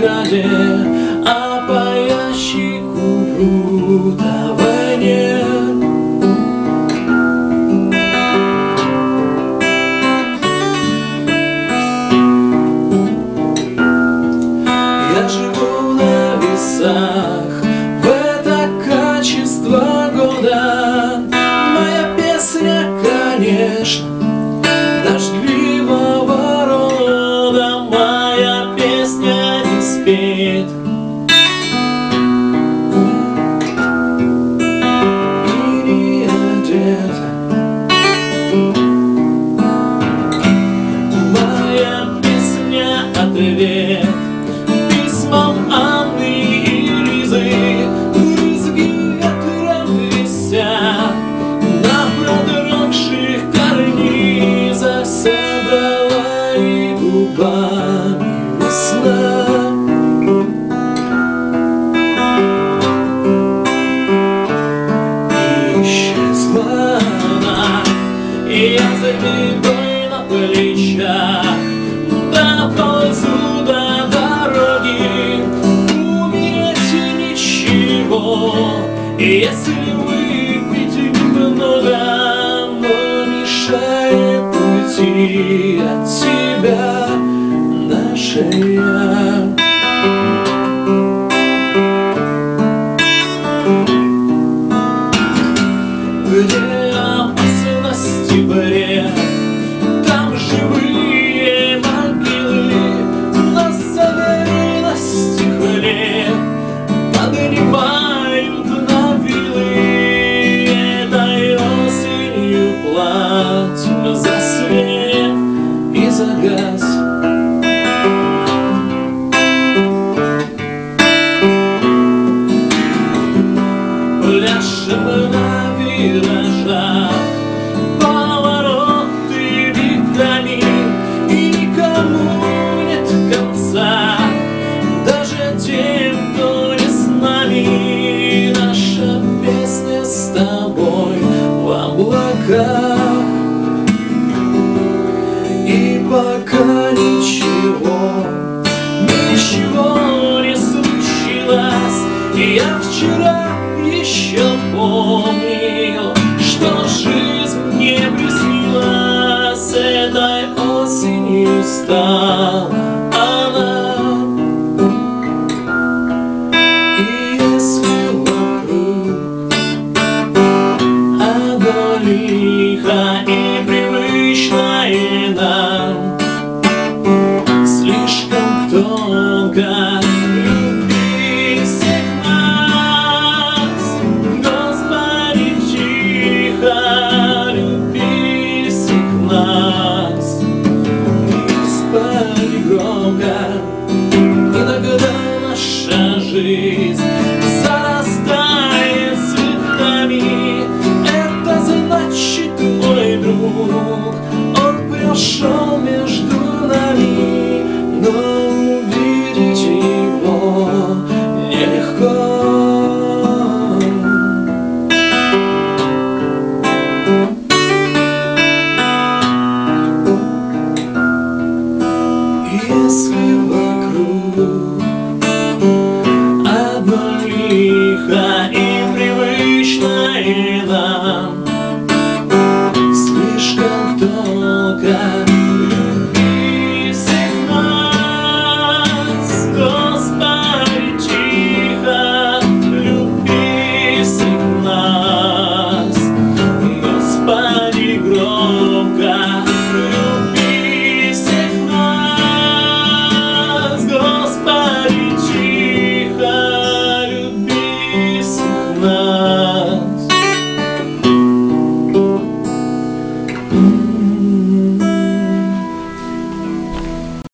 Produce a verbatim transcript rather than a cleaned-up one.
ради, а по ящику врут о войне. Я живу на весах в это качество года. Моя песня, конечно, дождливого рода. Моя песня не спит и не одета. Моя песня — ответ письмам Анны и Лизы. Брызги ветром висят на продрогших карнизах. Собрала и губами весна. И исчезла она, и я за бедой на плечах доползу до дороги. Умереть ничего, если выпить немного, но мешает уйти от тебя наше я. Где опасность и бред, там живые могилы. На заре стихле поднимают на вилы. Этой осенью платим за свет и за газ. Пляшем на виражах, повороты витами, и никому нет конца, даже тем, кто не с нами. Наша песня с тобой в облаках, и пока ничего, ничего не случилось. Я вчера еще помнил, что жизнь мне приснилась. Этой осенью стала она. И если вокруг одно лихо и привычное нам, слишком тонко люби всех нас. Господи, тихо люби всех нас. Господи, громко иногда наша жизнь